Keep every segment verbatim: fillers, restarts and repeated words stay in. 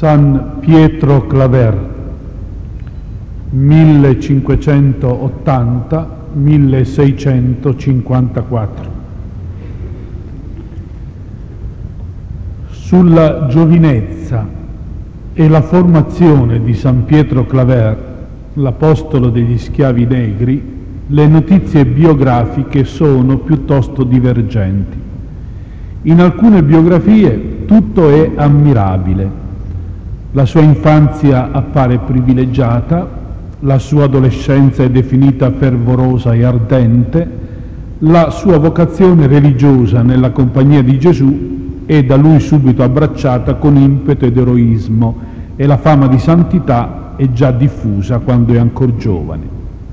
San Pietro Claver, millecinquecentottanta milleseicentocinquantaquattro. Sulla giovinezza e la formazione di San Pietro Claver, l'apostolo degli schiavi negri, le notizie biografiche sono piuttosto divergenti. In alcune biografie tutto è ammirabile. La sua infanzia appare privilegiata, la sua adolescenza è definita fervorosa e ardente, la sua vocazione religiosa nella compagnia di Gesù è da lui subito abbracciata con impeto ed eroismo e la fama di santità è già diffusa quando è ancora giovane.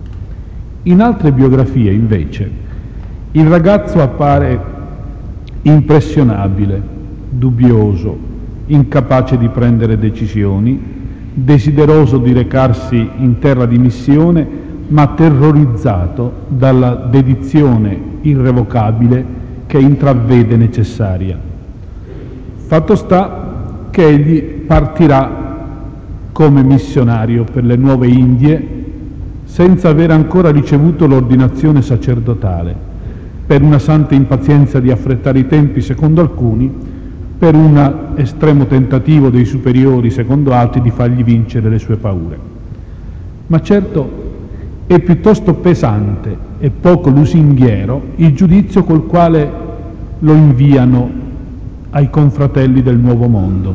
In altre biografie, invece, il ragazzo appare impressionabile, dubbioso, incapace di prendere decisioni, desideroso di recarsi in terra di missione, ma terrorizzato dalla dedizione irrevocabile che intravede necessaria. Fatto sta che egli partirà come missionario per le nuove Indie senza aver ancora ricevuto l'ordinazione sacerdotale, per una santa impazienza di affrettare i tempi secondo alcuni, per un estremo tentativo dei superiori secondo altri di fargli vincere le sue paure. Ma certo è piuttosto pesante e poco lusinghiero il giudizio col quale lo inviano ai confratelli del Nuovo Mondo.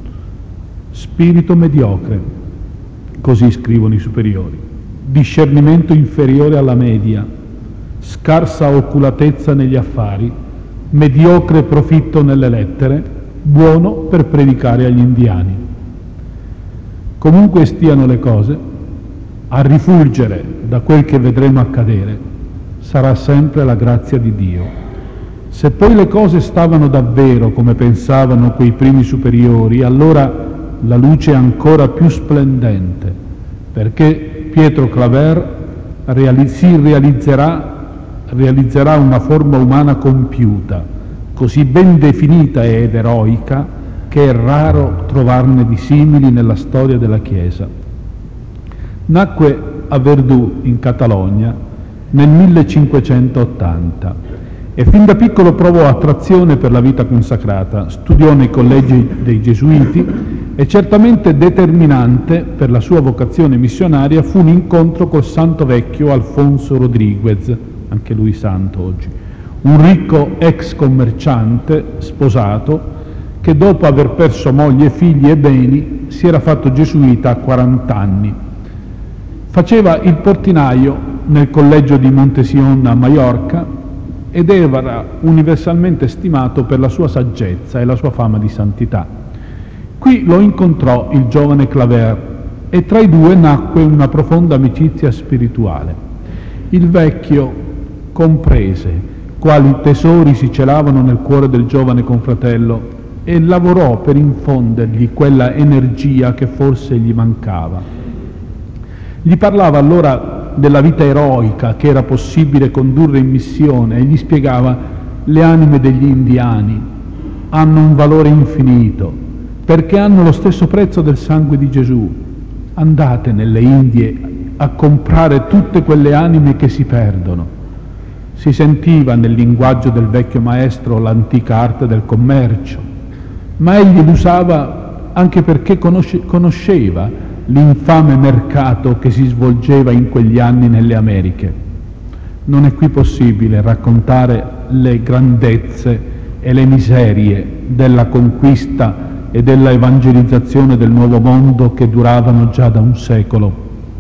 Spirito mediocre, così scrivono i superiori, discernimento inferiore alla media, scarsa oculatezza negli affari, mediocre profitto nelle lettere, buono per predicare agli indiani. Comunque stiano le cose, a rifulgere da quel che vedremo accadere sarà sempre la grazia di Dio. Se poi le cose stavano davvero come pensavano quei primi superiori, allora la luce è ancora più splendente, perché Pietro Claver reali- si realizzerà, realizzerà una forma umana compiuta, così ben definita ed eroica che è raro trovarne di simili nella storia della Chiesa. Nacque a Verdù, in Catalogna, nel millecinquecentottanta e fin da piccolo provò attrazione per la vita consacrata, studiò nei collegi dei Gesuiti e certamente determinante per la sua vocazione missionaria fu un incontro col santo vecchio Alfonso Rodriguez, anche lui santo oggi, un ricco ex commerciante sposato che dopo aver perso moglie, figli e beni si era fatto gesuita a quaranta anni. Faceva il portinaio nel collegio di Montesion a Maiorca ed era universalmente stimato per la sua saggezza e la sua fama di santità. Qui lo incontrò il giovane Claver e tra i due nacque una profonda amicizia spirituale. Il vecchio comprese quali tesori si celavano nel cuore del giovane confratello e lavorò per infondergli quella energia che forse gli mancava. Gli parlava allora della vita eroica che era possibile condurre in missione e gli spiegava: le anime degli indiani hanno un valore infinito perché hanno lo stesso prezzo del sangue di Gesù. Andate nelle Indie a comprare tutte quelle anime che si perdono. Si sentiva nel linguaggio del vecchio maestro l'antica arte del commercio, ma egli l'usava anche perché conosce, conosceva l'infame mercato che si svolgeva in quegli anni nelle Americhe. Non è qui possibile raccontare le grandezze e le miserie della conquista e della evangelizzazione del Nuovo Mondo che duravano già da un secolo.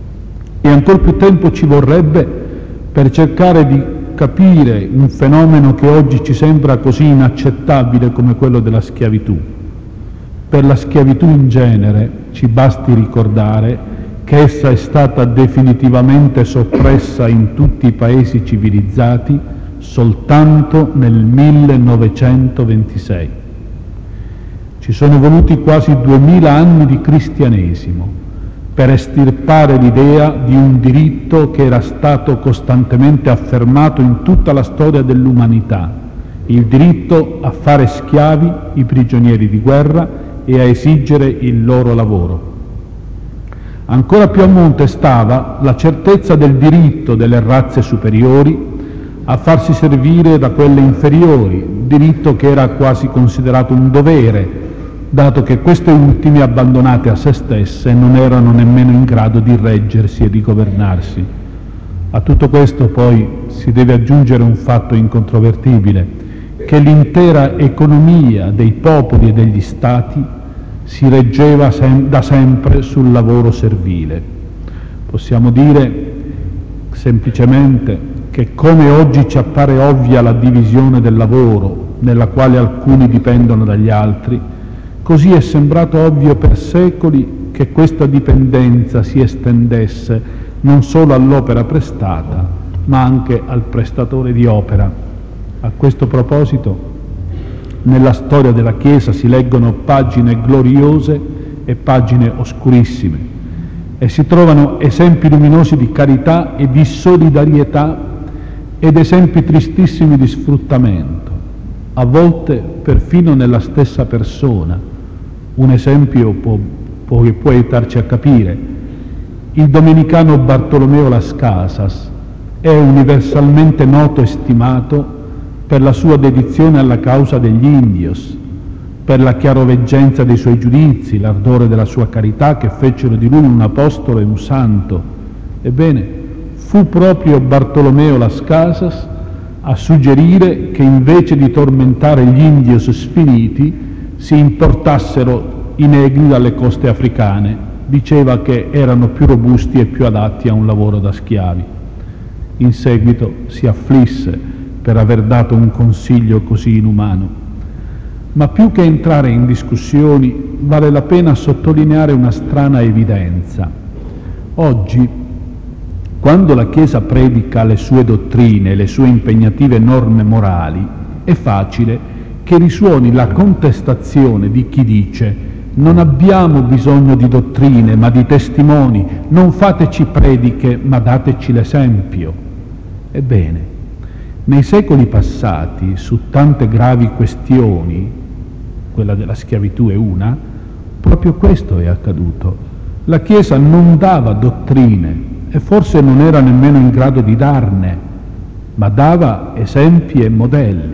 E ancor più tempo ci vorrebbe per cercare di capire un fenomeno che oggi ci sembra così inaccettabile come quello della schiavitù. Per la schiavitù in genere ci basti ricordare che essa è stata definitivamente soppressa in tutti i paesi civilizzati soltanto nel millenovecentoventisei. Ci sono voluti quasi duemila anni di cristianesimo per estirpare l'idea di un diritto che era stato costantemente affermato in tutta la storia dell'umanità, il diritto a fare schiavi i prigionieri di guerra e a esigere il loro lavoro. Ancora più a monte stava la certezza del diritto delle razze superiori a farsi servire da quelle inferiori, diritto che era quasi considerato un dovere, dato che queste ultime, abbandonate a se stesse, non erano nemmeno in grado di reggersi e di governarsi. A tutto questo poi si deve aggiungere un fatto incontrovertibile, che l'intera economia dei popoli e degli stati si reggeva sem- da sempre sul lavoro servile. Possiamo dire semplicemente che, come oggi ci appare ovvia la divisione del lavoro, nella quale alcuni dipendono dagli altri, così è sembrato ovvio per secoli che questa dipendenza si estendesse non solo all'opera prestata, ma anche al prestatore di opera. A questo proposito, nella storia della Chiesa si leggono pagine gloriose e pagine oscurissime e si trovano esempi luminosi di carità e di solidarietà ed esempi tristissimi di sfruttamento, a volte perfino nella stessa persona. Un esempio può, può, può aiutarci a capire. Il domenicano Bartolomeo Las Casas è universalmente noto e stimato per la sua dedizione alla causa degli indios, per la chiaroveggenza dei suoi giudizi, l'ardore della sua carità che fecero di lui un apostolo e un santo. Ebbene, fu proprio Bartolomeo Las Casas a suggerire che invece di tormentare gli indios sfiniti si importassero i negri dalle coste africane. Diceva che erano più robusti e più adatti a un lavoro da schiavi. In seguito si afflisse per aver dato un consiglio così inumano. Ma più che entrare in discussioni, vale la pena sottolineare una strana evidenza. Oggi, quando la Chiesa predica le sue dottrine, le sue impegnative norme morali, è facile che risuoni la contestazione di chi dice: non abbiamo bisogno di dottrine, ma di testimoni, non fateci prediche, ma dateci l'esempio. Ebbene, nei secoli passati, su tante gravi questioni, quella della schiavitù è una, proprio questo è accaduto. La Chiesa non dava dottrine e forse non era nemmeno in grado di darne, ma dava esempi e modelli.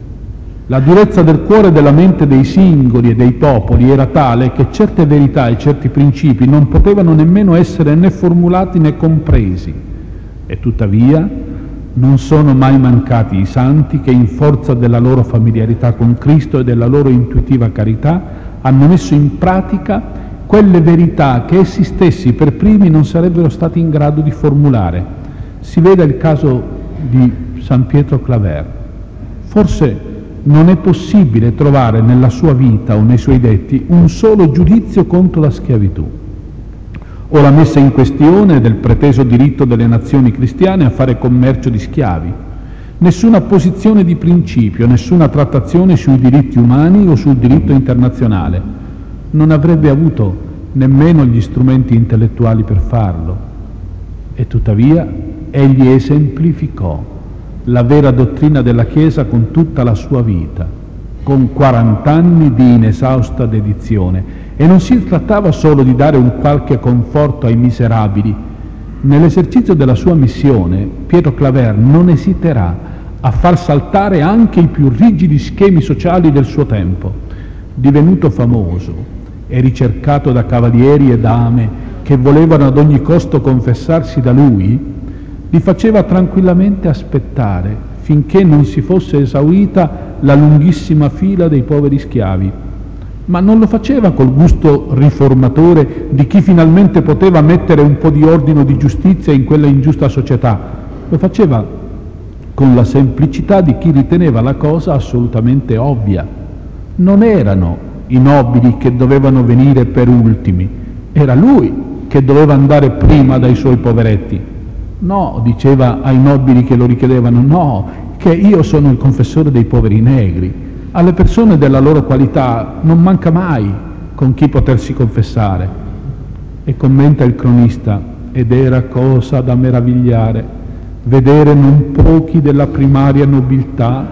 La durezza del cuore e della mente dei singoli e dei popoli era tale che certe verità e certi principi non potevano nemmeno essere né formulati né compresi. E tuttavia non sono mai mancati i santi che, in forza della loro familiarità con Cristo e della loro intuitiva carità, hanno messo in pratica quelle verità che essi stessi per primi non sarebbero stati in grado di formulare. Si veda il caso di San Pietro Claver. Forse non è possibile trovare nella sua vita o nei suoi detti un solo giudizio contro la schiavitù o la messa in questione del preteso diritto delle nazioni cristiane a fare commercio di schiavi. Nessuna posizione di principio, nessuna trattazione sui diritti umani o sul diritto internazionale. Non avrebbe avuto nemmeno gli strumenti intellettuali per farlo. E tuttavia egli esemplificò la vera dottrina della Chiesa con tutta la sua vita, con quarant'anni di inesausta dedizione. E non si trattava solo di dare un qualche conforto ai miserabili. Nell'esercizio della sua missione, Pietro Claver non esiterà a far saltare anche i più rigidi schemi sociali del suo tempo. Divenuto famoso e ricercato da cavalieri e dame che volevano ad ogni costo confessarsi da lui, li faceva tranquillamente aspettare finché non si fosse esaurita la lunghissima fila dei poveri schiavi. Ma non lo faceva col gusto riformatore di chi finalmente poteva mettere un po' di ordine o di giustizia in quella ingiusta società. Lo faceva con la semplicità di chi riteneva la cosa assolutamente ovvia. Non erano i nobili che dovevano venire per ultimi, era lui che doveva andare prima dai suoi poveretti. No, diceva ai nobili che lo richiedevano, no, che io sono il confessore dei poveri negri. Alle persone della loro qualità non manca mai con chi potersi confessare. E commenta il cronista: ed era cosa da meravigliare vedere non pochi della primaria nobiltà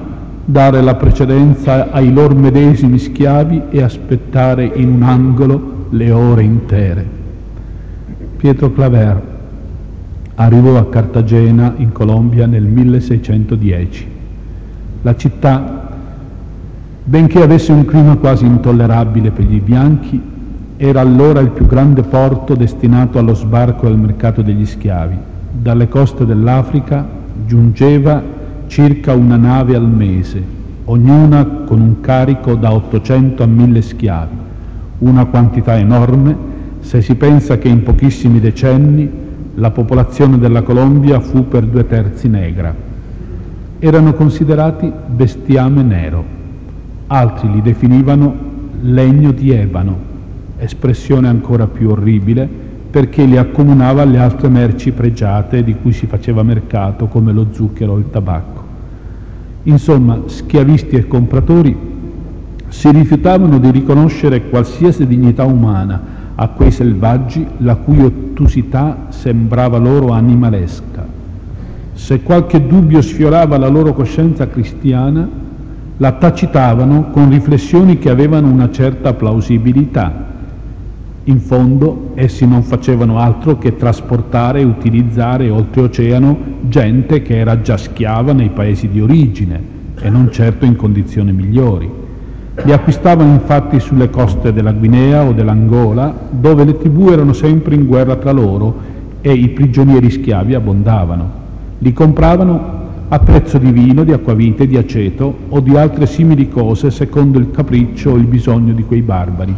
dare la precedenza ai loro medesimi schiavi e aspettare in un angolo le ore intere. Pietro Claver arrivò a Cartagena, in Colombia, nel milleseicentodieci. La città, benché avesse un clima quasi intollerabile per gli bianchi, era allora il più grande porto destinato allo sbarco e al mercato degli schiavi. Dalle coste dell'Africa giungeva circa una nave al mese, ognuna con un carico da ottocento a mille schiavi, una quantità enorme se si pensa che in pochissimi decenni la popolazione della Colombia fu per due terzi negra. Erano considerati bestiame nero, altri li definivano legno di ebano, espressione ancora più orribile perché li accomunava alle altre merci pregiate di cui si faceva mercato, come lo zucchero o il tabacco. Insomma, schiavisti e compratori si rifiutavano di riconoscere qualsiasi dignità umana a quei selvaggi la cui ottusità sembrava loro animalesca. Se qualche dubbio sfiorava la loro coscienza cristiana, la tacitavano con riflessioni che avevano una certa plausibilità. In fondo, essi non facevano altro che trasportare e utilizzare oltreoceano gente che era già schiava nei paesi di origine e non certo in condizioni migliori. Li acquistavano infatti sulle coste della Guinea o dell'Angola, dove le tribù erano sempre in guerra tra loro e i prigionieri schiavi abbondavano. Li compravano a prezzo di vino, di acquavite, di aceto o di altre simili cose secondo il capriccio o il bisogno di quei barbari.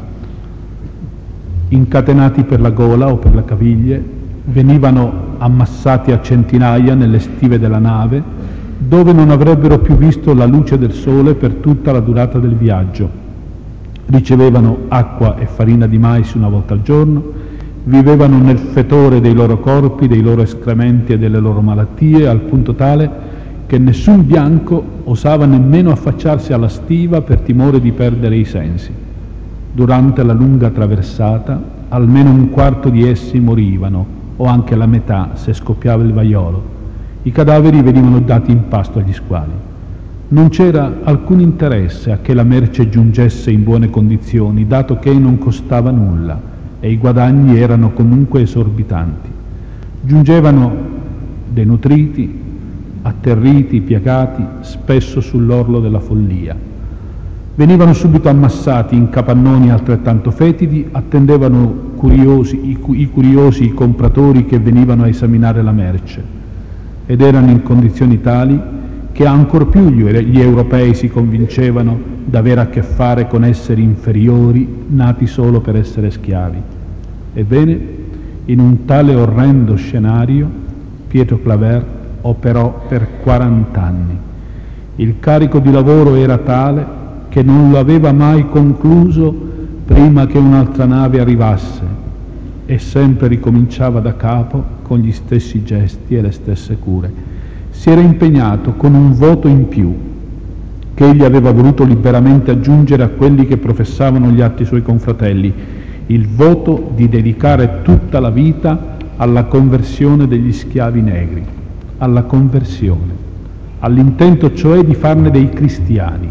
Incatenati per la gola o per le caviglie, venivano ammassati a centinaia nelle stive della nave, dove non avrebbero più visto la luce del sole per tutta la durata del viaggio. Ricevevano acqua e farina di mais una volta al giorno, vivevano nel fetore dei loro corpi, dei loro escrementi e delle loro malattie, al punto tale che nessun bianco osava nemmeno affacciarsi alla stiva per timore di perdere i sensi. Durante la lunga traversata, almeno un quarto di essi morivano, o anche la metà se scoppiava il vaiolo. I cadaveri venivano dati in pasto agli squali. Non c'era alcun interesse a che la merce giungesse in buone condizioni, dato che non costava nulla e i guadagni erano comunque esorbitanti. Giungevano denutriti, atterriti, piegati, spesso sull'orlo della follia. Venivano subito ammassati in capannoni altrettanto fetidi, attendevano curiosi, i, i curiosi i compratori che venivano a esaminare la merce, ed erano in condizioni tali che ancor più gli, gli europei si convincevano d'avere a che fare con esseri inferiori nati solo per essere schiavi. Ebbene, in un tale orrendo scenario Pietro Claver operò per quarant'anni. Il carico di lavoro era tale che non lo aveva mai concluso prima che un'altra nave arrivasse e sempre ricominciava da capo con gli stessi gesti e le stesse cure. Si era impegnato con un voto in più che egli aveva voluto liberamente aggiungere a quelli che professavano gli altri suoi confratelli, il voto di dedicare tutta la vita alla conversione degli schiavi negri, alla conversione, all'intento cioè di farne dei cristiani,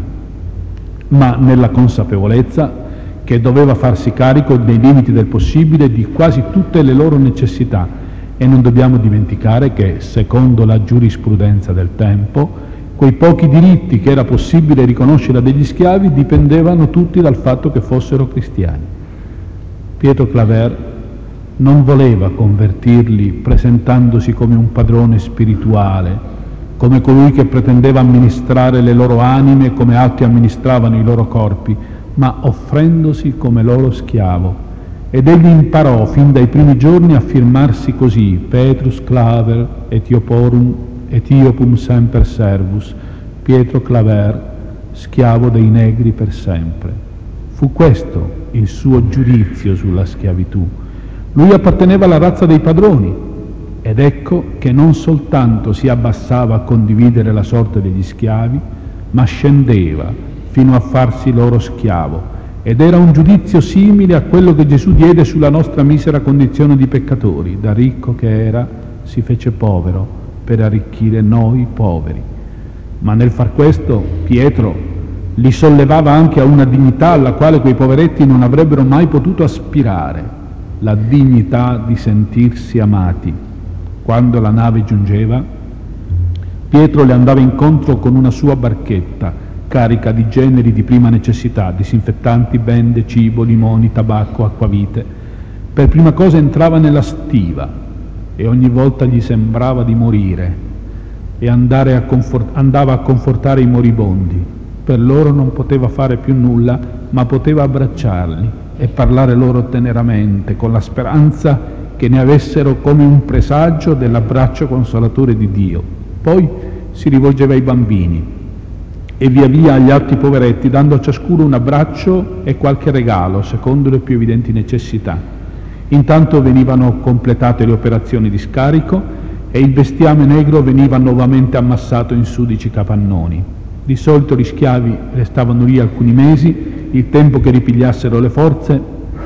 ma nella consapevolezza che doveva farsi carico nei limiti del possibile di quasi tutte le loro necessità. E non dobbiamo dimenticare che, secondo la giurisprudenza del tempo, quei pochi diritti che era possibile riconoscere a degli schiavi dipendevano tutti dal fatto che fossero cristiani. Pietro Claver non voleva convertirli presentandosi come un padrone spirituale, come colui che pretendeva amministrare le loro anime come altri amministravano i loro corpi, ma offrendosi come loro schiavo. Ed egli imparò fin dai primi giorni a firmarsi così: Petrus Claver Etioporum Etiopum semper servus, Pietro Claver, schiavo dei negri per sempre. Fu questo il suo giudizio sulla schiavitù. Lui apparteneva alla razza dei padroni, ed ecco che non soltanto si abbassava a condividere la sorte degli schiavi, ma scendeva fino a farsi loro schiavo. Ed era un giudizio simile a quello che Gesù diede sulla nostra misera condizione di peccatori. Da ricco che era, si fece povero per arricchire noi poveri. Ma nel far questo Pietro li sollevava anche a una dignità alla quale quei poveretti non avrebbero mai potuto aspirare, la dignità di sentirsi amati. Quando la nave giungeva, Pietro le andava incontro con una sua barchetta carica di generi di prima necessità, disinfettanti, bende, cibo, limoni, tabacco, acquavite. Per prima cosa entrava nella stiva e ogni volta gli sembrava di morire e andare a confort- andava a confortare i moribondi. Per loro non poteva fare più nulla, ma poteva abbracciarli e parlare loro teneramente, con la speranza che ne avessero come un presagio dell'abbraccio consolatore di Dio. Poi si rivolgeva ai bambini e via via agli altri poveretti, dando a ciascuno un abbraccio e qualche regalo, secondo le più evidenti necessità. Intanto venivano completate le operazioni di scarico e il bestiame negro veniva nuovamente ammassato in sudici capannoni. Di solito gli schiavi restavano lì alcuni mesi, il tempo che ripigliassero le forze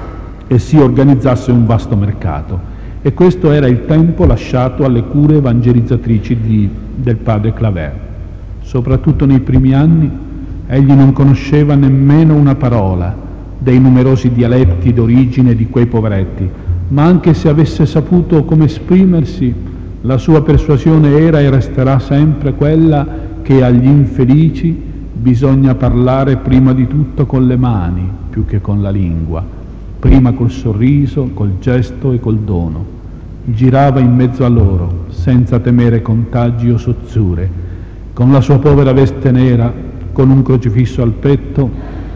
e si organizzasse un vasto mercato. E questo era il tempo lasciato alle cure evangelizzatrici di, del padre Claver. Soprattutto nei primi anni egli non conosceva nemmeno una parola dei numerosi dialetti d'origine di quei poveretti, ma anche se avesse saputo come esprimersi, la sua persuasione era e resterà sempre quella che agli infelici bisogna parlare prima di tutto con le mani più che con la lingua, prima col sorriso, col gesto e col dono. Girava in mezzo a loro, senza temere contagi o sozzure, con la sua povera veste nera, con un crocifisso al petto,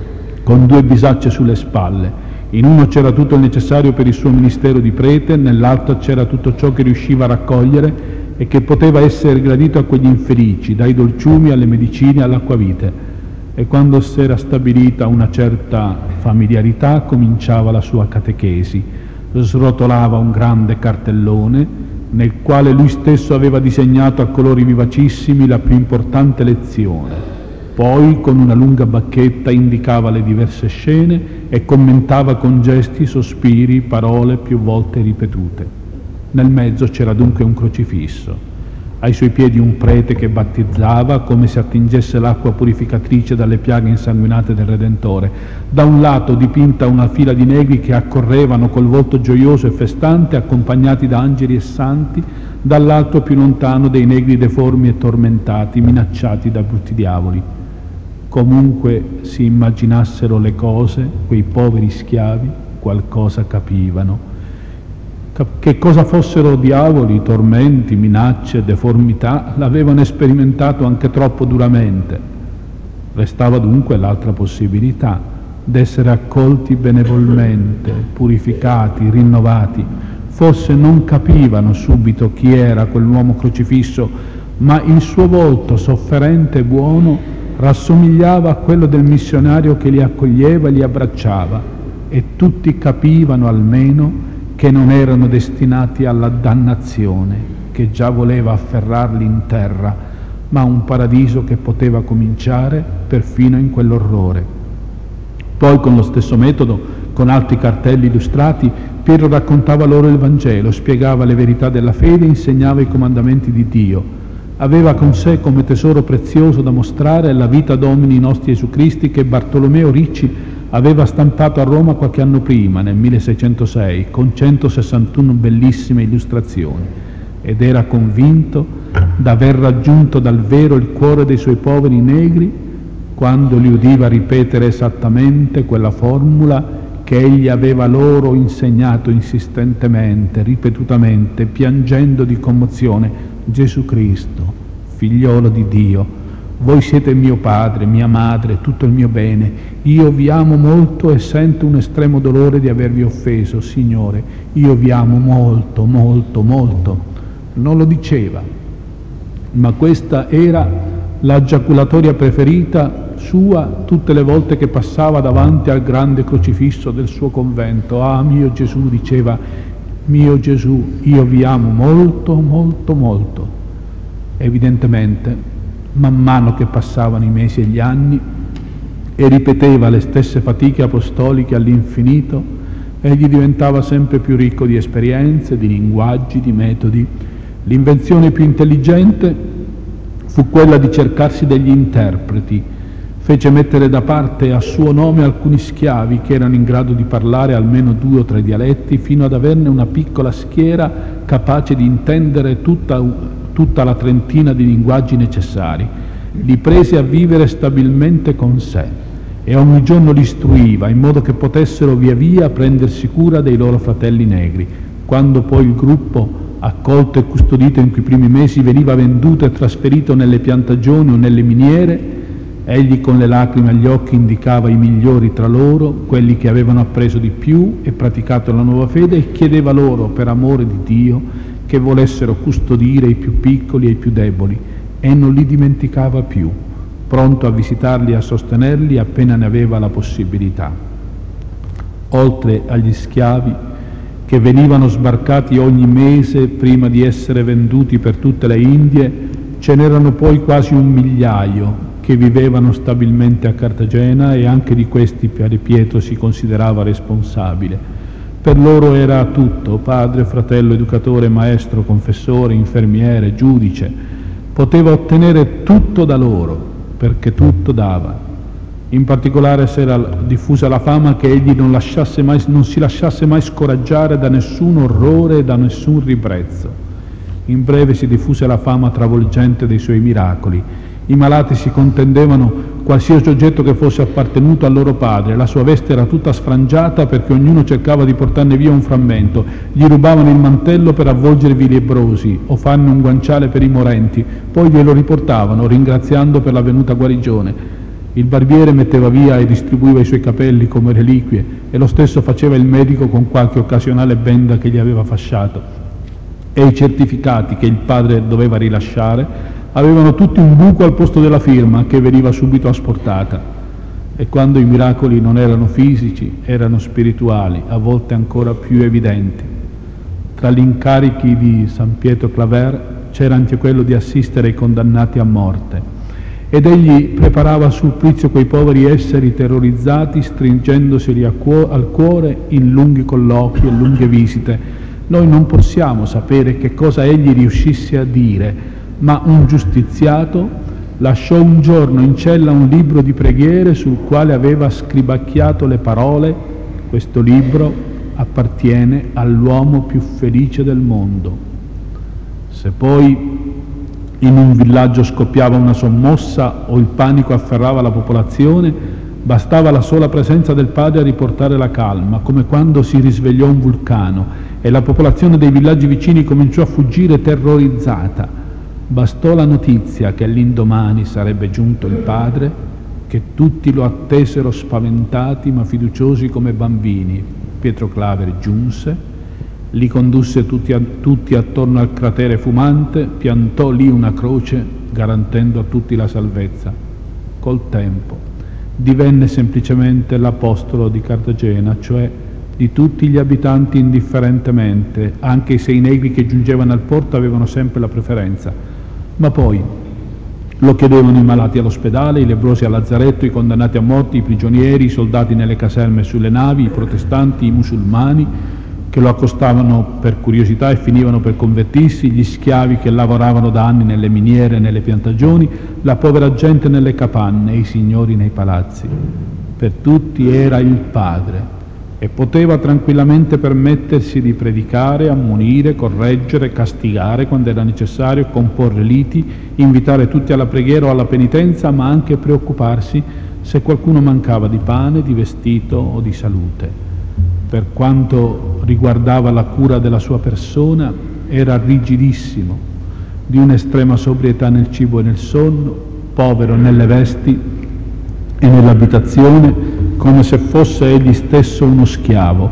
con due bisacce sulle spalle. In uno c'era tutto il necessario per il suo ministero di prete, nell'altro c'era tutto ciò che riusciva a raccogliere e che poteva essere gradito a quegli infelici, dai dolciumi alle medicine all'acquavite. E quando si era stabilita una certa familiarità, cominciava la sua catechesi. Srotolava un grande cartellone nel quale lui stesso aveva disegnato a colori vivacissimi la più importante lezione. Poi, con una lunga bacchetta, indicava le diverse scene e commentava con gesti, sospiri, parole più volte ripetute. Nel mezzo c'era dunque un crocifisso. Ai suoi piedi un prete che battezzava come se attingesse l'acqua purificatrice dalle piaghe insanguinate del Redentore. Da un lato dipinta una fila di negri che accorrevano col volto gioioso e festante, accompagnati da angeli e santi, dall'altro più lontano dei negri deformi e tormentati, minacciati da brutti diavoli. Comunque si immaginassero le cose, quei poveri schiavi qualcosa capivano. Che cosa fossero diavoli, tormenti, minacce, deformità, l'avevano sperimentato anche troppo duramente. Restava dunque l'altra possibilità, d'essere accolti benevolmente, purificati, rinnovati. Forse non capivano subito chi era quell'uomo crocifisso, ma il suo volto sofferente e buono rassomigliava a quello del missionario che li accoglieva e li abbracciava, e tutti capivano almeno che non erano destinati alla dannazione, che già voleva afferrarli in terra, ma un paradiso che poteva cominciare perfino in quell'orrore. Poi, con lo stesso metodo, con altri cartelli illustrati, Pietro raccontava loro il Vangelo, spiegava le verità della fede, insegnava i comandamenti di Dio. Aveva con sé come tesoro prezioso da mostrare la vita Domini nostri Gesù Cristi che Bartolomeo Ricci aveva stampato a Roma qualche anno prima, nel milleseicentosei, con centosessantuno bellissime illustrazioni, ed era convinto d'aver raggiunto dal vero il cuore dei suoi poveri negri quando li udiva ripetere esattamente quella formula che egli aveva loro insegnato insistentemente, ripetutamente, piangendo di commozione: Gesù Cristo, figliolo di Dio, voi siete mio padre, mia madre, tutto il mio bene. Io vi amo molto e sento un estremo dolore di avervi offeso, Signore. Io vi amo molto, molto, molto. Non lo diceva, ma questa era la giaculatoria preferita sua tutte le volte che passava davanti al grande crocifisso del suo convento. Ah, mio Gesù, diceva, mio Gesù, io vi amo molto, molto, molto. Evidentemente, man mano che passavano i mesi e gli anni e ripeteva le stesse fatiche apostoliche all'infinito, egli diventava sempre più ricco di esperienze, di linguaggi, di metodi. L'invenzione più intelligente fu quella di cercarsi degli interpreti. Fece mettere da parte a suo nome alcuni schiavi che erano in grado di parlare almeno due o tre dialetti, fino ad averne una piccola schiera capace di intendere tutta, tutta la trentina di linguaggi necessari. Li prese a vivere stabilmente con sé e ogni giorno li istruiva in modo che potessero via via prendersi cura dei loro fratelli negri. Quando poi il gruppo, accolto e custodito in quei primi mesi, veniva venduto e trasferito nelle piantagioni o nelle miniere, egli con le lacrime agli occhi indicava i migliori tra loro, quelli che avevano appreso di più e praticato la nuova fede, e chiedeva loro, per amore di Dio, che volessero custodire i più piccoli e i più deboli, e non li dimenticava più, pronto a visitarli e a sostenerli appena ne aveva la possibilità. Oltre agli schiavi che venivano sbarcati ogni mese prima di essere venduti per tutte le Indie, ce n'erano poi quasi un migliaio che vivevano stabilmente a Cartagena, e anche di questi Padre Pietro si considerava responsabile. Per loro era tutto: padre, fratello, educatore, maestro, confessore, infermiere, giudice. Poteva ottenere tutto da loro, perché tutto dava. In particolare si era diffusa la fama che egli non, lasciasse mai, non si lasciasse mai scoraggiare da nessun orrore e da nessun ribrezzo. In breve si diffuse la fama travolgente dei suoi miracoli. I malati si contendevano qualsiasi oggetto che fosse appartenuto al loro padre. La sua veste era tutta sfrangiata perché ognuno cercava di portarne via un frammento. Gli rubavano il mantello per avvolgervi i lebbrosi o farne un guanciale per i morenti, poi glielo riportavano ringraziando per la venuta guarigione. Il barbiere metteva via e distribuiva i suoi capelli come reliquie, e lo stesso faceva il medico con qualche occasionale benda che gli aveva fasciato. E i certificati che il padre doveva rilasciare avevano tutti un buco al posto della firma, che veniva subito asportata. E quando i miracoli non erano fisici, erano spirituali, a volte ancora più evidenti. Tra gli incarichi di San Pietro Claver c'era anche quello di assistere i condannati a morte, ed egli preparava al supplizio quei poveri esseri terrorizzati, stringendoseli al cuore in lunghi colloqui e lunghe visite. Noi non possiamo sapere che cosa egli riuscisse a dire, ma un giustiziato lasciò un giorno in cella un libro di preghiere sul quale aveva scribacchiato le parole: questo libro appartiene all'uomo più felice del mondo. Se poi in un villaggio scoppiava una sommossa o il panico afferrava la popolazione, bastava la sola presenza del padre a riportare la calma, come quando si risvegliò un vulcano e la popolazione dei villaggi vicini cominciò a fuggire terrorizzata. Bastò la notizia che l'indomani sarebbe giunto il padre, che tutti lo attesero spaventati ma fiduciosi come bambini. Pietro Claver giunse, li condusse tutti, a, tutti attorno al cratere fumante, piantò lì una croce garantendo a tutti la salvezza. Col tempo divenne semplicemente l'apostolo di Cartagena, cioè di tutti gli abitanti indifferentemente. Anche i sei negri che giungevano al porto avevano sempre la preferenza. Ma poi lo chiedevano i malati all'ospedale, i lebbrosi al lazzaretto, i condannati a morte, i prigionieri, i soldati nelle caserme e sulle navi, i protestanti, i musulmani che lo accostavano per curiosità e finivano per convertirsi, gli schiavi che lavoravano da anni nelle miniere e nelle piantagioni, la povera gente nelle capanne e i signori nei palazzi. Per tutti era il padre, e poteva tranquillamente permettersi di predicare, ammonire, correggere, castigare quando era necessario, comporre liti, invitare tutti alla preghiera o alla penitenza, ma anche preoccuparsi se qualcuno mancava di pane, di vestito o di salute. Per quanto riguardava la cura della sua persona, era rigidissimo, di un'estrema sobrietà nel cibo e nel sonno, povero nelle vesti e nell'abitazione, come se fosse egli stesso uno schiavo,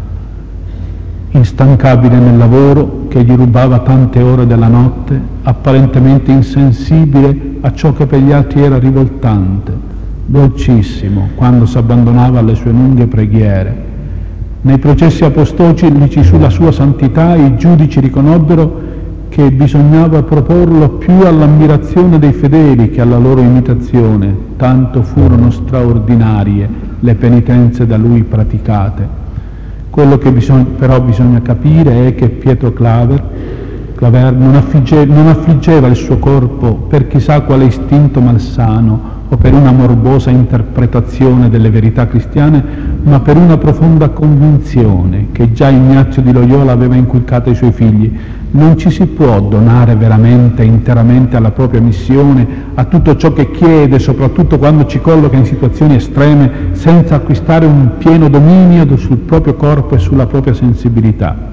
instancabile nel lavoro che gli rubava tante ore della notte, apparentemente insensibile a ciò che per gli altri era rivoltante, dolcissimo quando si abbandonava alle sue lunghe preghiere. Nei processi apostolici sulla sua santità i giudici riconobbero che bisognava proporlo più all'ammirazione dei fedeli che alla loro imitazione, tanto furono straordinarie le penitenze da lui praticate. Quello che bisogna, però bisogna capire è che Pietro Claver Claver non, affligge, non affliggeva il suo corpo per chissà quale istinto malsano o per una morbosa interpretazione delle verità cristiane, ma per una profonda convinzione che già Ignazio di Loyola aveva inculcato ai suoi figli: non ci si può donare veramente e interamente alla propria missione, a tutto ciò che chiede, soprattutto quando ci colloca in situazioni estreme, senza acquistare un pieno dominio sul proprio corpo e sulla propria sensibilità.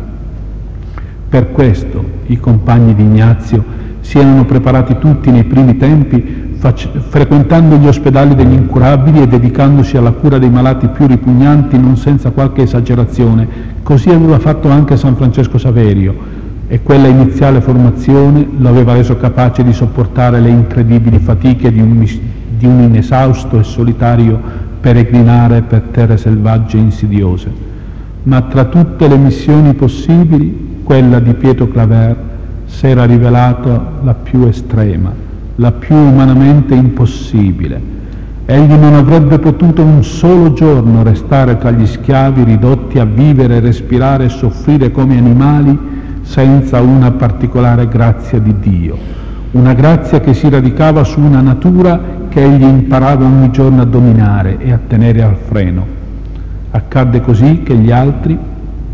Per questo i compagni di Ignazio si erano preparati tutti nei primi tempi, fac- frequentando gli ospedali degli incurabili e dedicandosi alla cura dei malati più ripugnanti, non senza qualche esagerazione. Così aveva fatto anche San Francesco Saverio, e quella iniziale formazione lo aveva reso capace di sopportare le incredibili fatiche di un, mis- di un inesausto e solitario peregrinare per terre selvagge e insidiose. Ma tra tutte le missioni possibili, quella di Pietro Claver s'era rivelata la più estrema, la più umanamente impossibile. Egli non avrebbe potuto un solo giorno restare tra gli schiavi ridotti a vivere, respirare e soffrire come animali senza una particolare grazia di Dio, una grazia che si radicava su una natura che egli imparava ogni giorno a dominare e a tenere al freno. Accadde così che gli altri,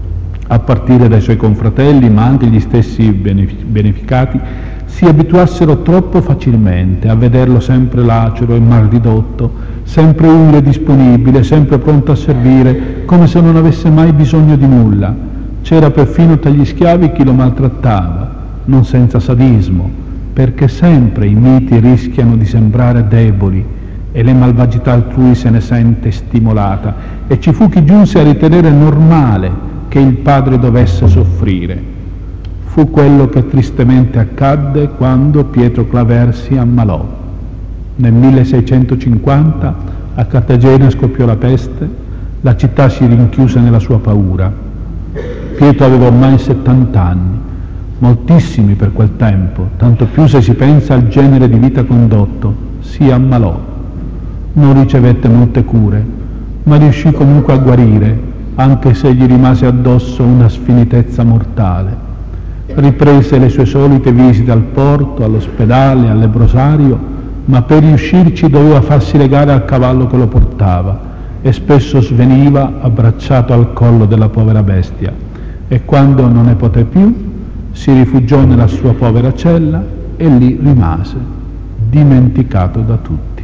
a partire dai suoi confratelli, ma anche gli stessi beneficati, si abituassero troppo facilmente a vederlo sempre lacero e mal ridotto, sempre umile e disponibile, sempre pronto a servire, come se non avesse mai bisogno di nulla. C'era perfino tra gli schiavi chi lo maltrattava, non senza sadismo, perché sempre i miti rischiano di sembrare deboli e le malvagità altrui se ne sente stimolata, e ci fu chi giunse a ritenere normale che il padre dovesse soffrire. Fu quello che tristemente accadde quando Pietro Claver si ammalò. Nel milleseicentocinquanta a Cartagena scoppiò la peste, la città si rinchiuse nella sua paura. Pietro aveva ormai settanta anni, moltissimi per quel tempo, tanto più se si pensa al genere di vita condotto. Si ammalò. Non ricevette molte cure, ma riuscì comunque a guarire, anche se gli rimase addosso una sfinitezza mortale. Riprese le sue solite visite al porto, all'ospedale, al lebbrosario, ma per riuscirci doveva farsi legare al cavallo che lo portava e spesso sveniva abbracciato al collo della povera bestia, e quando non ne poté più si rifugiò nella sua povera cella e lì rimase, dimenticato da tutti.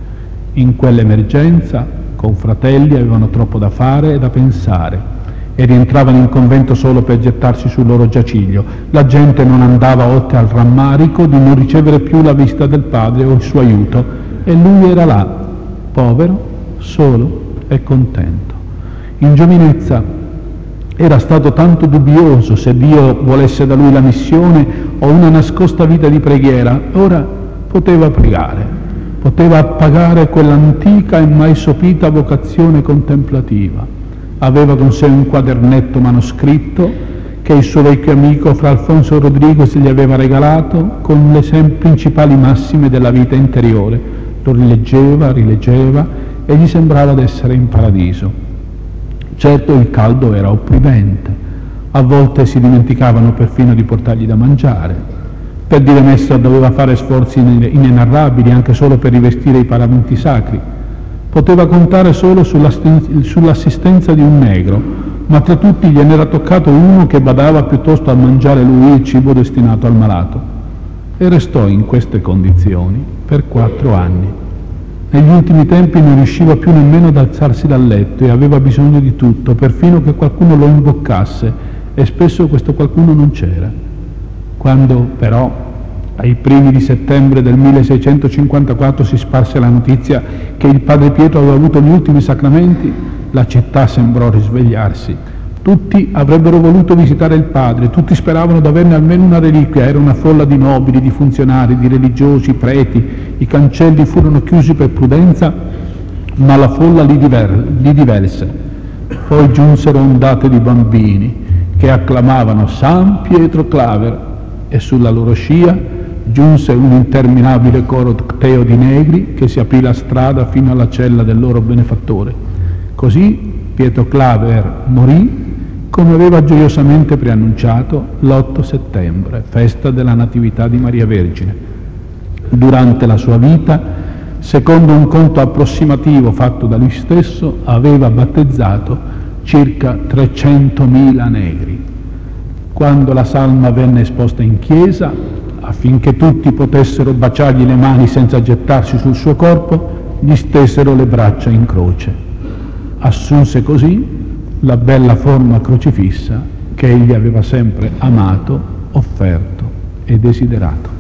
In quell'emergenza confratelli avevano troppo da fare e da pensare e rientravano in convento solo per gettarsi sul loro giaciglio. La gente non andava oltre al rammarico di non ricevere più la visita del padre o il suo aiuto, e lui era là, povero, solo e contento. In giovinezza era stato tanto dubbioso se Dio volesse da lui la missione o una nascosta vita di preghiera. Ora poteva pregare, poteva appagare quell'antica e mai sopita vocazione contemplativa. Aveva con sé un quadernetto manoscritto che il suo vecchio amico Fra Alfonso Rodriguez gli aveva regalato, con le principali massime della vita interiore. Lo rileggeva, rileggeva e gli sembrava d'essere in paradiso. Certo, il caldo era opprimente, a volte si dimenticavano perfino di portargli da mangiare. Per dire messa doveva fare sforzi inenarrabili anche solo per rivestire i paramenti sacri. Poteva contare solo sull'assistenza di un negro, ma tra tutti gliene era toccato uno che badava piuttosto a mangiare lui il cibo destinato al malato. E restò in queste condizioni per quattro anni. Negli ultimi tempi non riusciva più nemmeno ad alzarsi dal letto e aveva bisogno di tutto, perfino che qualcuno lo imboccasse, e spesso questo qualcuno non c'era. Quando però ai primi di settembre del milleseicentocinquantaquattro si sparse la notizia che il padre Pietro aveva avuto gli ultimi sacramenti, la città sembrò risvegliarsi. Tutti avrebbero voluto visitare il padre, tutti speravano di averne almeno una reliquia. Era una folla di nobili, di funzionari, di religiosi, preti. I cancelli furono chiusi per prudenza, ma la folla li, diver- li divelse. Poi giunsero ondate di bambini che acclamavano San Pietro Claver, e sulla loro scia giunse un interminabile corteo di negri che si aprì la strada fino alla cella del loro benefattore. Così Pietro Claver morì come aveva gioiosamente preannunciato, l'otto settembre, festa della Natività di Maria Vergine. Durante la sua vita, secondo un conto approssimativo fatto da lui stesso, aveva battezzato circa trecentomila negri. Quando la salma venne esposta in chiesa, affinché tutti potessero baciargli le mani senza gettarsi sul suo corpo, gli stesero le braccia in croce. Assunse così la bella forma crocifissa che egli aveva sempre amato, offerto e desiderato.